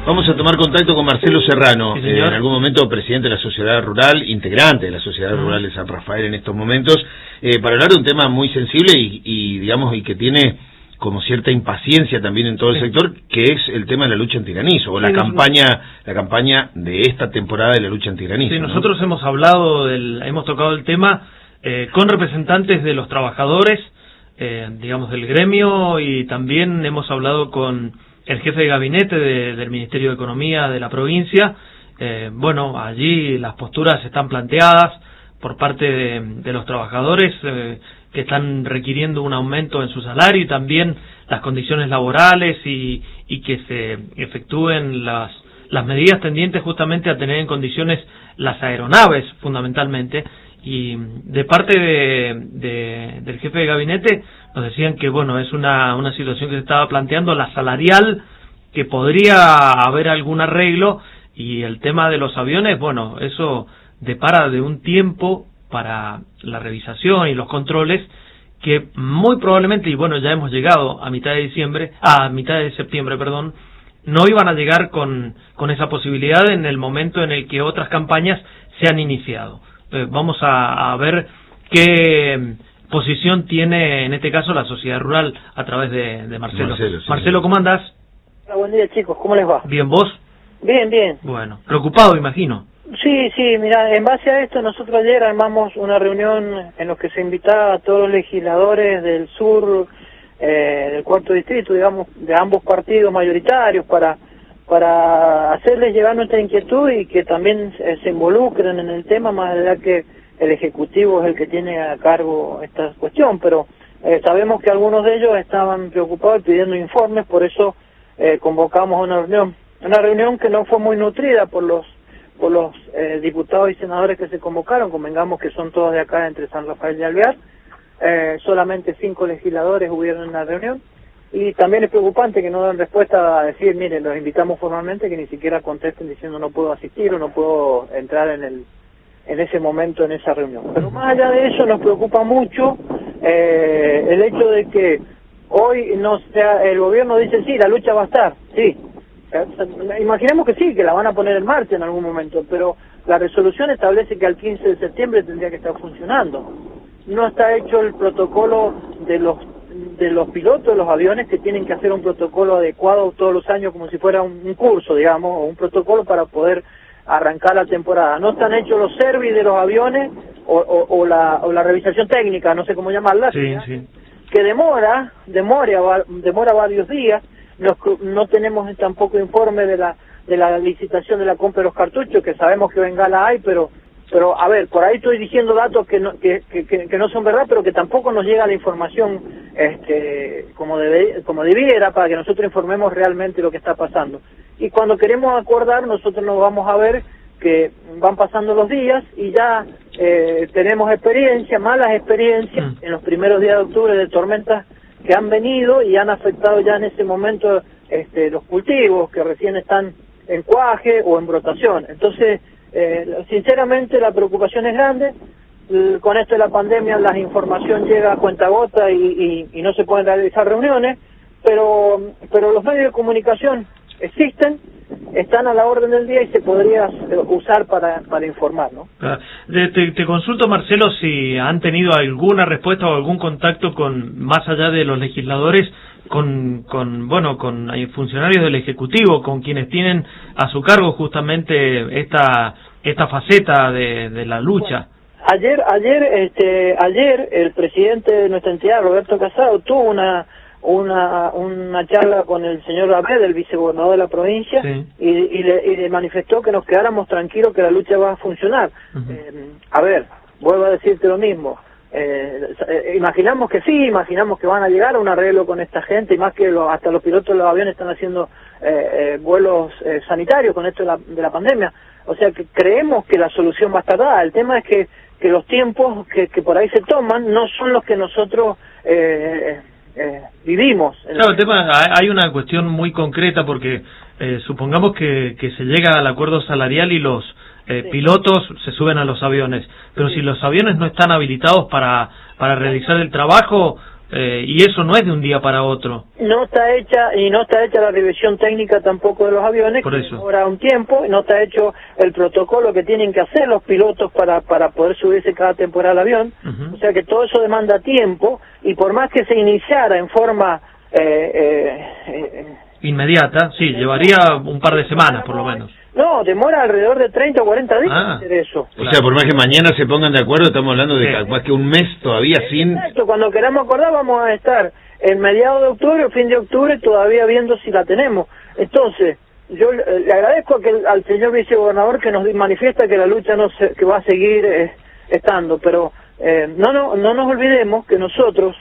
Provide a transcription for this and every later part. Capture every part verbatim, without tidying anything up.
Vamos a tomar contacto con Marcelo Serrano, sí, eh, en algún momento presidente de la Sociedad Rural, integrante de la Sociedad uh-huh. Rural de San Rafael en estos momentos, eh, para hablar de un tema muy sensible y, y digamos, y que tiene como cierta impaciencia también en todo el sí. sector, que es el tema de la lucha antigranizo, o sí, la campaña la campaña de esta temporada de la lucha antigranizo. Sí, ¿no? nosotros hemos hablado, del, hemos tocado el tema eh, con representantes de los trabajadores, eh, digamos, del gremio, y también hemos hablado con el jefe de gabinete de, del Ministerio de Economía de la provincia. Eh, bueno, allí las posturas están planteadas por parte de, de los trabajadores eh, que están requiriendo un aumento en su salario y también las condiciones laborales y, y que se efectúen las, las medidas tendientes justamente a tener en condiciones las aeronaves fundamentalmente. Y de parte de, de, del jefe de gabinete nos decían que bueno, es una, una situación que se estaba planteando, la salarial, que podría haber algún arreglo, y el tema de los aviones, bueno, eso depara de un tiempo para la revisación y los controles que muy probablemente, y bueno, ya hemos llegado a mitad de diciembre, a mitad de septiembre, perdón, no iban a llegar con, con esa posibilidad en el momento en el que otras campañas se han iniciado. Eh, vamos a, a ver qué posición tiene en este caso la sociedad rural a través de, de Marcelo. Marcelo, sí, Marcelo, ¿cómo andás? Hola, buen día, chicos, ¿cómo les va? Bien, ¿vos? Bien, bien. Bueno, preocupado, imagino. Sí, sí, mira, en base a esto nosotros ayer armamos una reunión en la que se invitaba a todos los legisladores del sur, eh, del cuarto distrito, digamos, de ambos partidos mayoritarios para para hacerles llegar nuestra inquietud y que también eh, se involucren en el tema, más allá que el Ejecutivo es el que tiene a cargo esta cuestión, pero eh, sabemos que algunos de ellos estaban preocupados pidiendo informes, por eso eh, convocamos una reunión, una reunión que no fue muy nutrida por los por los eh, diputados y senadores que se convocaron, convengamos que son todos de acá entre San Rafael y Alvear, eh, solamente cinco legisladores hubieron en la reunión, y también es preocupante que no den respuesta a decir, mire, los invitamos formalmente, que ni siquiera contesten diciendo no puedo asistir o no puedo entrar en el en ese momento en esa reunión. Pero más allá de eso nos preocupa mucho eh, el hecho de que hoy no sea, el gobierno dice sí, la lucha va a estar, sí, imaginemos que sí, que la van a poner en marcha en algún momento, pero la resolución establece que al quince de septiembre tendría que estar funcionando. No está hecho el protocolo de los de los pilotos de los aviones, que tienen que hacer un protocolo adecuado todos los años como si fuera un, un curso, digamos, o un protocolo para poder arrancar la temporada. No están hechos los service de los aviones o, o, o, la, o la revisación técnica, no sé cómo llamarla, sí, que, sí. que demora, demora, demora varios días. No, no tenemos tampoco informe de la de la licitación de la compra de los cartuchos, que sabemos que en Gala hay, pero pero a ver, por ahí estoy diciendo datos que no, que, que, que no son verdad, pero que tampoco nos llega la información este como debe, como debiera, para que nosotros informemos realmente lo que está pasando. Y cuando queremos acordar, nosotros nos vamos a ver que van pasando los días y ya eh, tenemos experiencia, malas experiencias mm. en los primeros días de octubre de tormentas que han venido y han afectado ya en ese momento este, los cultivos que recién están en cuaje o en brotación. Entonces, eh, sinceramente la preocupación es grande. Con esto de la pandemia la información llega a cuentagota y, y, y no se pueden realizar reuniones, pero, pero los medios de comunicación existen, están a la orden del día y se podría usar para, para informar, ¿no? Te, te, te consulto, Marcelo, si han tenido alguna respuesta o algún contacto con, más allá de los legisladores, con, con bueno, con funcionarios del Ejecutivo, con quienes tienen a su cargo justamente esta, esta faceta de, de la lucha. Bueno, ayer, ayer, este, ayer el presidente de nuestra entidad, Roberto Casado, tuvo una una una charla con el señor Abed, el vicegobernador de la provincia, sí. y, y, le, y le manifestó que nos quedáramos tranquilos que la lucha va a funcionar. Uh-huh. eh, a ver, vuelvo a decirte lo mismo, eh, eh, imaginamos que sí, imaginamos que van a llegar a un arreglo con esta gente, y más que lo, hasta los pilotos de los aviones están haciendo eh, eh, vuelos eh, sanitarios con esto de la, de la pandemia, o sea que creemos que la solución va a estar dada. El tema es que, que los tiempos que, que por ahí se toman no son los que nosotros eh, Eh, vivimos. Claro, el tema, hay una cuestión muy concreta porque eh, supongamos que, que se llega al acuerdo salarial y los eh, sí. pilotos se suben a los aviones, pero sí. si los aviones no están habilitados para para realizar el trabajo, Eh, y eso no es de un día para otro. No está hecha, y no está hecha la revisión técnica tampoco de los aviones, Por eso. que demora un tiempo, y no está hecho el protocolo que tienen que hacer los pilotos para, para poder subirse cada temporada al avión. Uh-huh. O sea que todo eso demanda tiempo, y por más que se iniciara en forma... Eh, eh, eh, inmediata, sí, llevaría un par de semanas por lo menos. No, demora alrededor de treinta o cuarenta días ah, hacer eso. O claro. sea, por más que mañana se pongan de acuerdo, estamos hablando de sí. más que un mes todavía sí, sin... Exacto, cuando queramos acordar vamos a estar en mediados de octubre o fin de octubre todavía viendo si la tenemos. Entonces, yo le agradezco que el, al señor vicegobernador que nos manifiesta que la lucha no se, que va a seguir eh, estando, pero eh, no, no, no nos olvidemos que nosotros...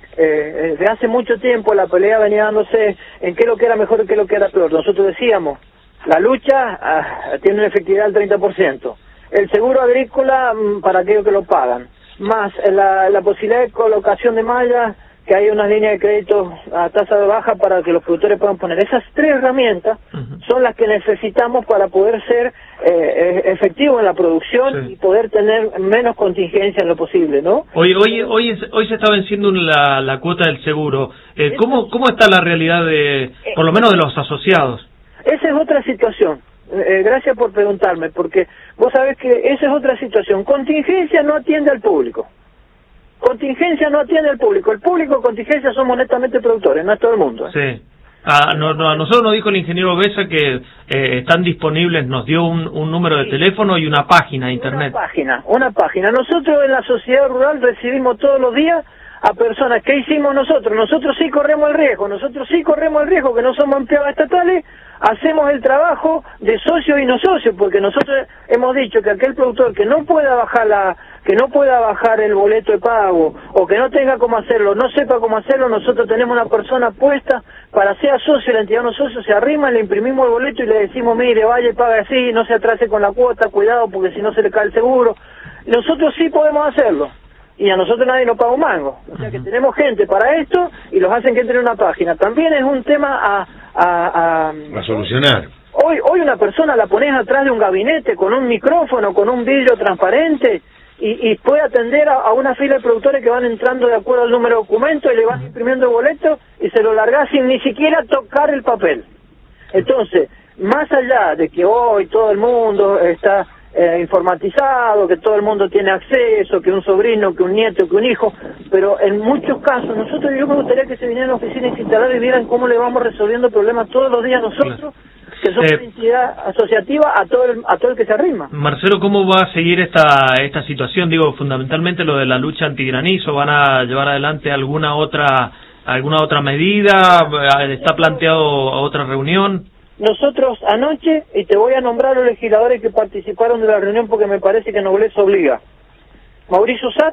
Eh, de hace mucho tiempo la pelea venía dándose en qué es lo que era mejor y qué es lo que era peor. Nosotros decíamos, la lucha ah, tiene una efectividad del treinta por ciento. El seguro agrícola mm, para aquellos que lo pagan. Más la, la posibilidad de colocación de mallas, que hay unas líneas de crédito a tasa de baja para que los productores puedan poner. Esas tres herramientas uh-huh. son las que necesitamos para poder ser eh, efectivos en la producción sí. y poder tener menos contingencia en lo posible, ¿no? Hoy hoy hoy, es, hoy se está venciendo la, la cuota del seguro. Eh, ¿cómo, ¿Cómo está la realidad de, por lo menos de los asociados? Esa es otra situación. Eh, gracias por preguntarme, porque vos sabés que esa es otra situación. Contingencia no atiende al público. Contingencia no atiende al público. El público, contingencia, somos netamente productores, no es todo el mundo. ¿eh? Sí. A, no, no, a nosotros nos dijo el ingeniero Besa que eh, están disponibles, nos dio un, un número de sí. teléfono y una página de internet. Una página, una página. Nosotros en la sociedad rural recibimos todos los días a personas. ¿Qué hicimos nosotros? Nosotros sí corremos el riesgo, nosotros sí corremos el riesgo, que no somos empleados estatales, hacemos el trabajo de socios y no socios, porque nosotros hemos dicho que aquel productor que no pueda bajar la que no pueda bajar el boleto de pago o que no tenga cómo hacerlo, no sepa cómo hacerlo, nosotros tenemos una persona puesta para ser socio, la entidad no socio, se arrima, le imprimimos el boleto y le decimos, mire, vaya y pague así, no se atrase con la cuota, cuidado porque si no se le cae el seguro. Nosotros sí podemos hacerlo. Y a nosotros nadie nos paga un mango. O sea que tenemos gente para esto y los hacen que entren en una página. También es un tema a... A, a, a solucionar. Hoy hoy una persona la pones atrás de un gabinete con un micrófono, con un vidrio transparente y, y puede atender a, a una fila de productores que van entrando de acuerdo al número de documento y le van imprimiendo el boleto y se lo larga sin ni siquiera tocar el papel. Entonces, más allá de que hoy todo el mundo está... Eh, informatizado, que todo el mundo tiene acceso, que un sobrino, que un nieto, que un hijo, pero en muchos casos, nosotros yo me gustaría que se vinieran a la oficina y se instalaran y vieran cómo le vamos resolviendo problemas todos los días nosotros, que somos eh, una entidad asociativa a todo el, a todo el que se arrima. Marcelo, ¿cómo va a seguir esta esta situación? Digo, fundamentalmente lo de la lucha antigranizo, ¿van a llevar adelante alguna otra alguna otra medida? ¿Está planteado otra reunión? Nosotros anoche, y te voy a nombrar los legisladores que participaron de la reunión porque me parece que Nobleza obliga. Mauricio Satt,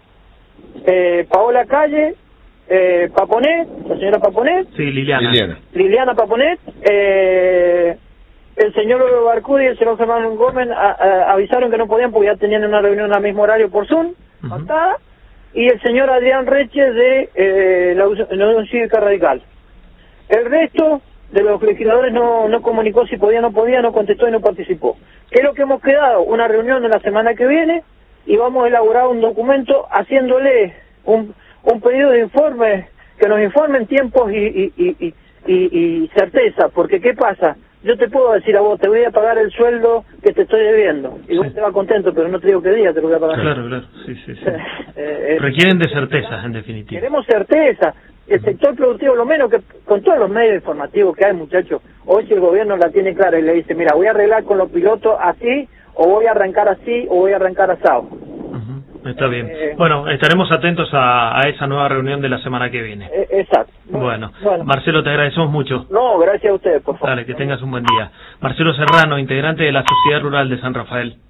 eh, Paola Calle, eh, Paponet, la señora Paponet. Sí, Liliana. Liliana, Liliana Paponet, eh, el señor Oro Barcudi y el señor Germán Gómez a, a, avisaron que no podían porque ya tenían una reunión al mismo horario por Zoom, uh-huh. pactada, y el señor Adrián Reche de eh, la Unión Cívica Radical. El resto... de los legisladores no, no comunicó si podía o no podía, no contestó y no participó. ¿Qué es lo que hemos quedado? Una reunión en la semana que viene y vamos a elaborar un documento haciéndole un, un pedido de informe, que nos informen tiempos y, y, y, y, y, y certeza, porque ¿qué pasa? Yo te puedo decir a vos, te voy a pagar el sueldo que te estoy debiendo, y vos sí. te vas contento, pero no te digo qué día te lo voy a pagar. Claro, claro, sí, sí, sí. eh, Requieren de certezas, en definitiva. Queremos certeza. El sector productivo, lo menos que con todos los medios informativos que hay, muchachos, hoy si el gobierno la tiene clara y le dice, mira, voy a arreglar con los pilotos así, o voy a arrancar así, o voy a arrancar asado. Uh-huh. Está bien. Eh, bueno, estaremos atentos a, a esa nueva reunión de la semana que viene. Eh, exacto. Bueno, bueno, Marcelo, te agradecemos mucho. No, gracias a ustedes, por favor. Dale, que tengas un buen día. Marcelo Serrano, integrante de la Sociedad Rural de San Rafael.